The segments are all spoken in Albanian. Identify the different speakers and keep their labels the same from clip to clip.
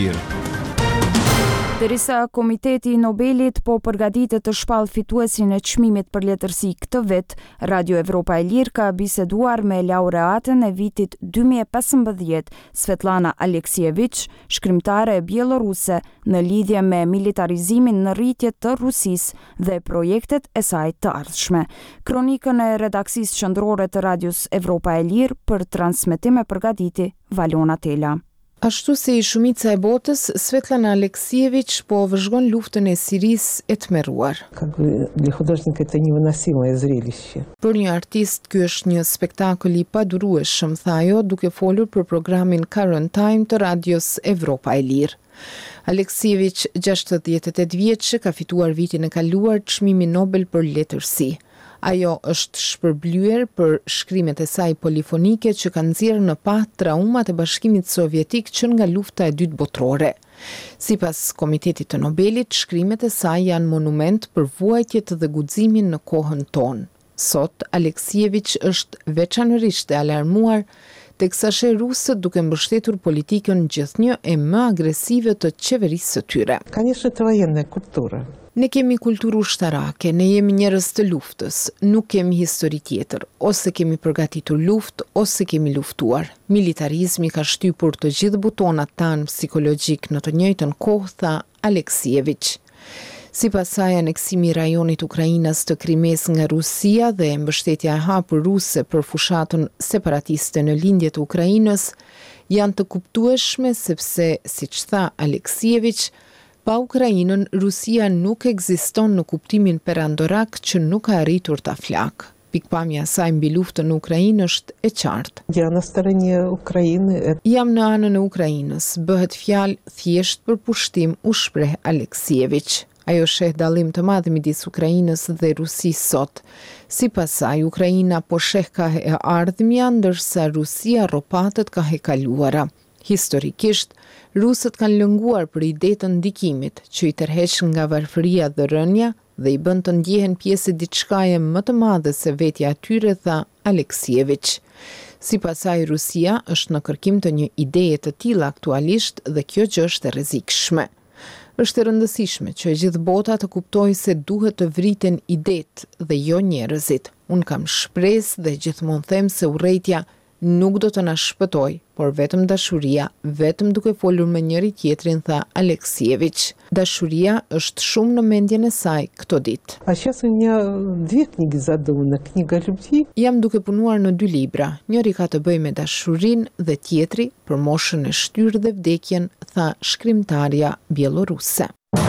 Speaker 1: Derisa Komiteti i Nobelit po përgatitet të shpallë fituesin e çmimit për letërsi këtë vit, Radio Evropa e Lirë ka biseduar me laureatën e vitit 2015, Svetlana Aleksijević, shkrimtare bieloruse, në lidhje me militarizimin në rritje të Rusisë dhe projektet e saj të ardhshme. Kronikën e redaksisë qendrore të Radios Evropa e Lirë për transmetim e përgatiti Valona Tela.
Speaker 2: Ashtu si shumica e botës, Svetlana Aleksijević po vëzhgon luftën e Sirisë e tmerruar.
Speaker 3: Для художника это невыносимое зрелище.
Speaker 2: Për një artist, ky është një spektakël i padurueshëm, tha ajo, duke folur për programin Current Time të Radios Evropa e Lirë. Aleksijević, 68 vjeçë, ka fituar vitin e kaluar çmimin Nobel për letërsi. Ajo është shpërblyer për shkrimet e saj polifonike që kanë nxjerrë në pa traumat e Bashkimit Sovjetik që nga lufta e dytë botërore. Sipas Komitetit të Nobelit, shkrimet e saj janë monument për vuajtjet dhe guximin në kohën tonë. Sot, Aleksijević është veçanërisht e alarmuar teksa sheh rusët duke mbështetur politikën gjithnjë e më agresive të qeverisë së tyre.
Speaker 3: Конечно, это военная культура.
Speaker 2: Ne kemi kulturë ushtarake, ne jemi njerëz të luftës, nuk kemi histori tjetër, ose kemi përgatitur luftë, ose kemi luftuar. Militarizmi ka shtypur të gjithë butonat tanë psikologjik në të njëjtën kohë, tha Aleksijević. Sipas saj, aneksimi i rajonit Ukrainas të Krimes nga Rusia dhe mbështetja e hapur ruse për fushatën separatiste në lindje të Ukrainës janë të kuptueshme sepse, siç tha Aleksijević, pa Ukrainën, Rusia nuk ekziston në kuptimin perandorak që nuk ka arritur ta flak. Pikpamja saj mbi luftën në Ukrainë është e qartë.
Speaker 3: Я на стороне Украины.
Speaker 2: Jam në anën e Ukrainës, bëhet fjalë thjesht për pushtim, u shpreh Aleksijević. Ajo sheh dallim të madh midis Ukrainës dhe Rusisë sot. Sipas saj, Ukraina po sheh ka e ardhmja, ndërsa Rusia rropatet ka e kaluara. Historikisht, rusët kanë lënguar për ide të ndikimit, që i tërheqën nga varfëria dhe rënja dhe i bën të ndjehen pjesë diçkaje më të madhe se vetja e tyre, tha Aleksijević. Sipas saj, Rusia është në kërkim të një ideje të tillë aktualisht dhe kjo gjë është e rrezikshme. Është e rëndësishme që e gjithë bota të kuptojë se duhet të vriten idetë dhe jo njerëzit. Unë kam shpresë dhe gjithmonë them se urrejtja nuk do të na shpëtoj, por vetëm dashuria, vetëm duke folur me njëri tjetrin, tha Aleksijević. Dashuria është shumë në mendjen e saj këto ditë.
Speaker 3: А сейчас у меня две книги задуманы. Книга любви.
Speaker 2: Jam duke punuar në 2 libra. Njëri ka të bëjë me dashurinë dhe tjetri për moshën e shtyrë dhe vdekjen, tha shkrimtarja bieloruse.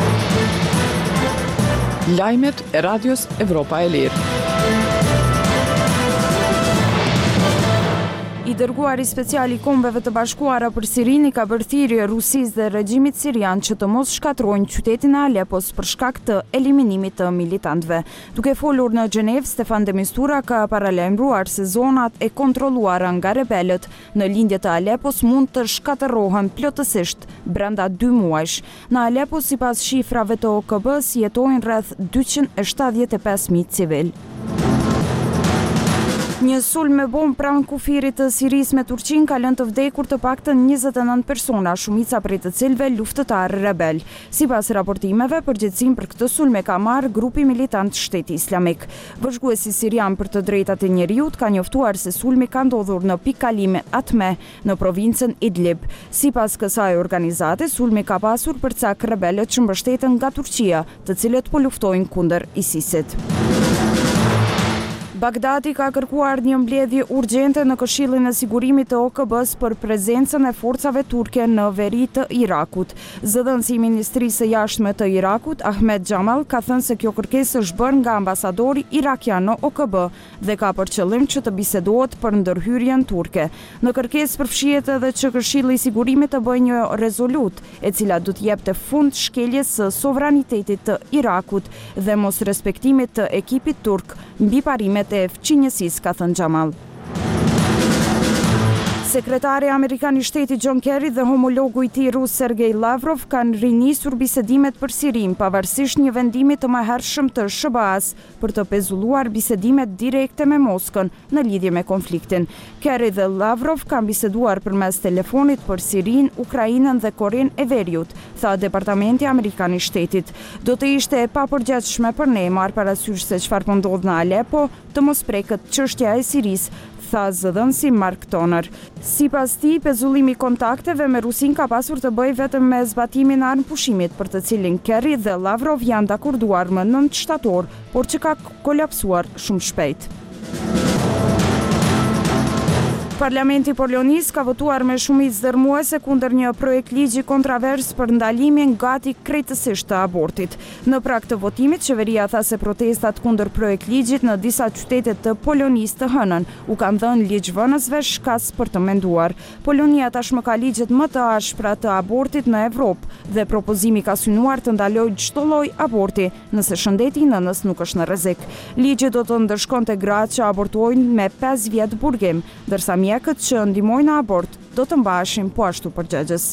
Speaker 4: Lajmet e Radios Evropa e Lirë.
Speaker 1: I dërguari special i Kombeve të Bashkuara për Sirinë ka bërë thirrje Rusisë dhe regjimit sirian që të mos shkatrojnë qytetin e Alepos për shkak të eliminimit të militantëve. Duke folur në Gjenevë, Stefan de Mistura ka paralajmëruar se zonat e kontrolluara nga rebelët në lindje të Alepos mund të shkatërrohen plotësisht brenda 2 muajsh. Në Aleppo, sipas shifrave të OKB-s, jetojnë rreth 275.000 civil. Një sulm me bombë pranë kufirit të Sirisë me Turqinë ka lënë të vdekur të paktën 29 persona, shumica prej të cilëve luftëtarë rebel. Sipas raportimeve, përgjegjësinë për këtë sulm e ka marrë grupi militant Shteti Islamik. Vëzhguesi sirian për të drejtat e njerëzit ka njoftuar se sulmi ka ndodhur në pikëkalimin Atme në provincën Idlib. Sipas kësaj organizate, sulmi ka pasur përcak rebelët që mbështeten nga Turqia, të cilët po luftojnë kundër ISIS-it. Bagdadi ka kërkuar një mbledhje urgjente në Këshillin e Sigurimit të OKB-s për prezencën e forcave turke në veri të Irakut. Zëdhënësi i Ministrisë së Jashtme të Irakut, Ahmed Jamal, ka thënë se kjo kërkesë është bërë nga ambasadori irakian në OKB dhe ka për qëllim që të bisedohet për ndërhyrjen turke. Në kërkesë përfshihet edhe që Këshilli i Sigurimit të bëjë një rezolut, e cila do të jepte fund shkeljes së sovranitetit të Irakut dhe mos respektimit të ekipit turk mbi parimet e fqinjësisë, ka thënë Jamal. Sekretari amerikan I Shtetit John Kerry dhe homologu I tij rus Sergej Lavrov kanë rinisur bisedimet për Sirin, pavarësisht një vendimi të mëhershëm të SBA-s për të pezulluar bisedimet direkte me Moskën në lidhje me konfliktin. Kerry dhe Lavrov kanë biseduar përmes telefonit për Sirin, Ukrainën dhe Korenë e Veriut, tha Departamenti Amerikan I Shtetit. Do të ishte e papërgjithshme për ne marrë parasysh se çfarë po ndodh në Alepo, të mos prekët çështja e Sirisë, tha zëdhënësi Mark Toner. Sipas tij, pezullimi I kontakteve me Rusin ka pasur të bëjë vetëm me zbatimin e armëpushimit, për të cilin Kerry dhe Lavrov janë dakorduar më 9 shtator, por që ka kolapsuar shumë shpejt. Parlamenti Polonis ka votuar me shumicë dërmuese kundër një projekt ligji kontrovers për ndalimin gati krejtësisht të abortit. Në prag të votimit, qeveria tha se protestat kundër projekt ligjit në disa qytete të Polonisë të hënën u kanë dhënë ligjvënësve shkas për të menduar. Polonia tashmë ka ligjet më të ashpra të abortit në Evropë dhe propozimi ka synuar të ndalojë çdo lloj aborti nëse shëndeti I nënës nuk është në rrezik. Ligji do të ndëshkonte gratë që abortojnë me 5 vjet burgim, ndërsa mjekët që ndihmojnë në abort do të mbaheshin po ashtu përgjegjës.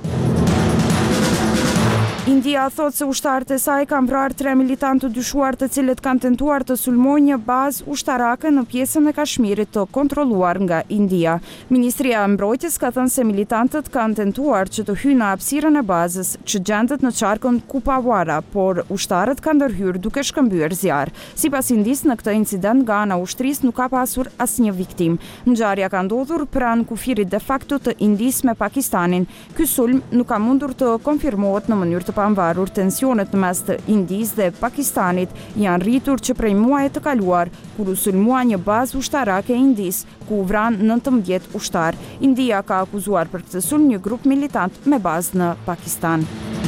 Speaker 1: India thot se ushtarët e saj kanë vrarë 3 militantë të dyshuar të cilët kanë tentuar të sulmojnë një bazë ushtarake në pjesën e Kashmirit të kontrolluar nga India. Ministria e Mbrojtjes ka thënë se militantët kanë tentuar që të hyjnë në hapësirën e bazës që gjendet në qarkun Kupawara, por ushtarët kanë ndërhyrë duke shkëmbyer zjarr. Sipas Indis, në këtë incident nga ana ushtrisë nuk ka pasur asnjë viktim. Ngjarja ka ndodhur pranë kufirit de facto të Indis me Pakistanin. Ky sulm nuk ka mundur të konfirmohet në mënyrë të pavarur. Tensionet në mes të Indisë dhe Pakistanit janë rritur që prej muajit të kaluar, kur u sulmua një bazë ushtarake e Indisë, ku u vranë 19 ushtar. India ka akuzuar për këtë sulm një grup militant me bazë në Pakistan.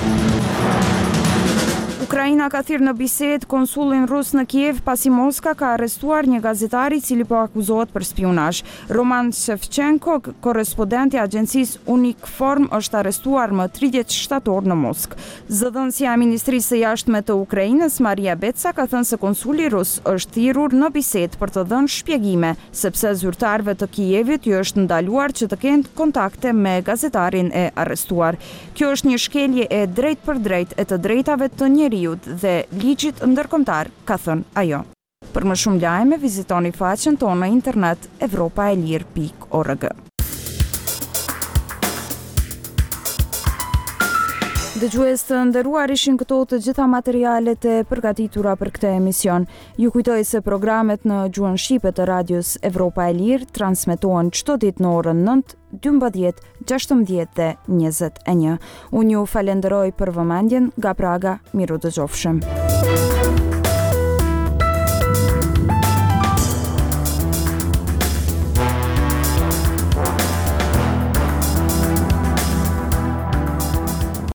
Speaker 1: Ukraina ka thirrë në bisedë konsullin rus në Kiev pasi Moska ka arrestuar një gazetar I cili po akuzohet për spionazh. Roman Shevchenko, korrespondenti I agjencisë Unikform, është arrestuar më 30 shtator në Moskë. Zëdhënësia e Ministrisë së Jashtme të Ukrainës, Maria Betsa, ka thënë se konsuli rus është thirrur në bisedë për të dhënë shpjegime, sepse zyrtarëve të Kievit I është ndaluar që të kenë kontakte me gazetarin e arrestuar. Kjo është një shkelje e drejtpërdrejtë e të drejtave të njeriut dhe ligjit ndërkombëtar, ka thënë ajo. Për më shumë lajme, vizitoni faqen tonë në internet evropaelir.org. Dëgjues të nderuar, ishin këto të gjitha materialet e përgatitura për këtë emision. Ju kujtoj se programet në gjuhën shqipe të radios Evropa e Lirë transmetohen çdo ditë në orën 9, 12, 16 dhe 21. Unë ju falenderoj për vëmendjen, nga Praga, miru dëgjofshëm.